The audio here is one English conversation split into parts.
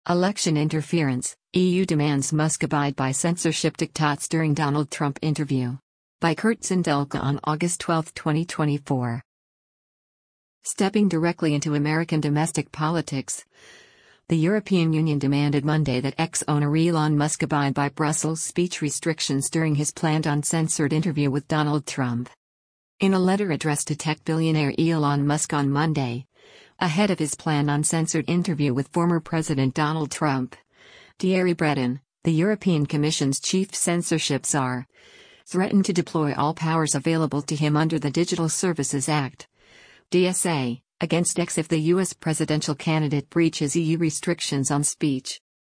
Election interference, EU demands Musk abide by censorship diktats during Donald Trump interview. By Kurt Sindelka on August 12, 2024. Stepping directly into American domestic politics, the European Union demanded Monday that ex-owner Elon Musk abide by Brussels' speech restrictions during his planned uncensored interview with Donald Trump. In a letter addressed to tech billionaire Elon Musk on Monday, ahead of his planned uncensored interview with former President Donald Trump, Thierry Breton, the European Commission's chief censorship czar, threatened to deploy all powers available to him under the Digital Services Act, DSA, against X if the U.S. presidential candidate breaches EU restrictions on speech.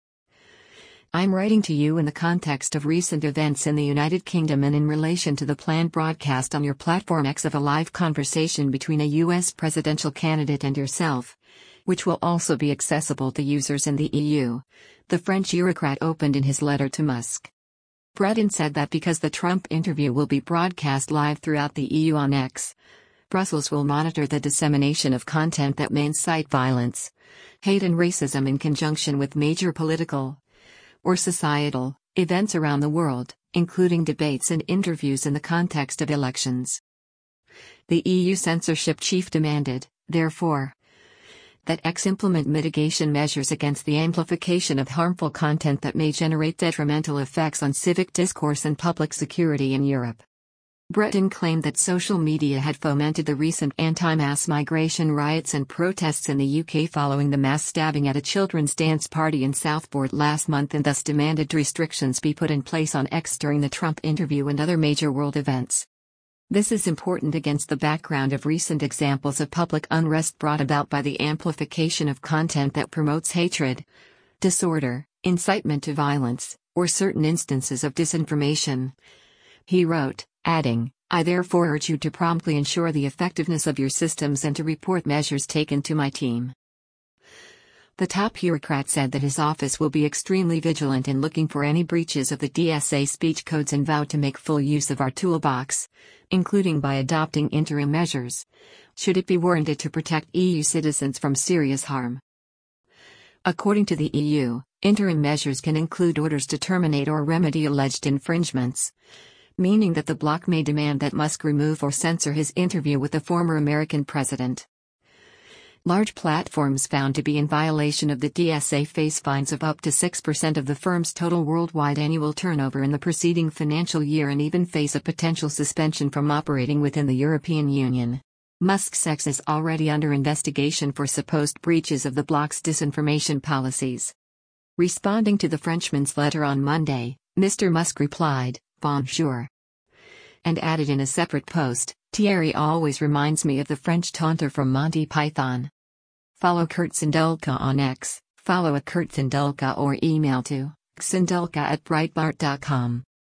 I'm writing to you in the context of recent events in the United Kingdom and in relation to the planned broadcast on your platform X of a live conversation between a U.S. presidential candidate and yourself, which will also be accessible to users in the EU, the French Eurocrat opened in his letter to Musk. Breton said that because the Trump interview will be broadcast live throughout the EU on X, Brussels will monitor the dissemination of content that may incite violence, hate and racism in conjunction with major political or societal events around the world, including debates and interviews in the context of elections. The EU censorship chief demanded, therefore, that X implement mitigation measures against the amplification of harmful content that may generate detrimental effects on civic discourse and public security in Europe. Breton claimed that social media had fomented the recent anti-mass migration riots and protests in the UK following the mass stabbing at a children's dance party in Southport last month and thus demanded restrictions be put in place on X during the Trump interview and other major world events. This is important against the background of recent examples of public unrest brought about by the amplification of content that promotes hatred, disorder, incitement to violence, or certain instances of disinformation. He wrote, adding, I therefore urge you to promptly ensure the effectiveness of your systems and to report measures taken to my team. The top bureaucrat said that his office will be extremely vigilant in looking for any breaches of the DSA speech codes and vowed to make full use of our toolbox, including by adopting interim measures, should it be warranted to protect EU citizens from serious harm. According to the EU, interim measures can include orders to terminate or remedy alleged infringements, meaning that the bloc may demand that Musk remove or censor his interview with the former American president. Large platforms found to be in violation of the DSA face fines of up to 6% of the firm's total worldwide annual turnover in the preceding financial year and even face a potential suspension from operating within the European Union. Musk's X is already under investigation for supposed breaches of the bloc's disinformation policies. Responding to the Frenchman's letter on Monday, Mr. Musk replied, Bonjour. And added in a separate post, Thierry always reminds me of the French taunter from Monty Python. Follow Kurt Sindelka on X, follow @KurtSindelka or email to sindelka@breitbart.com.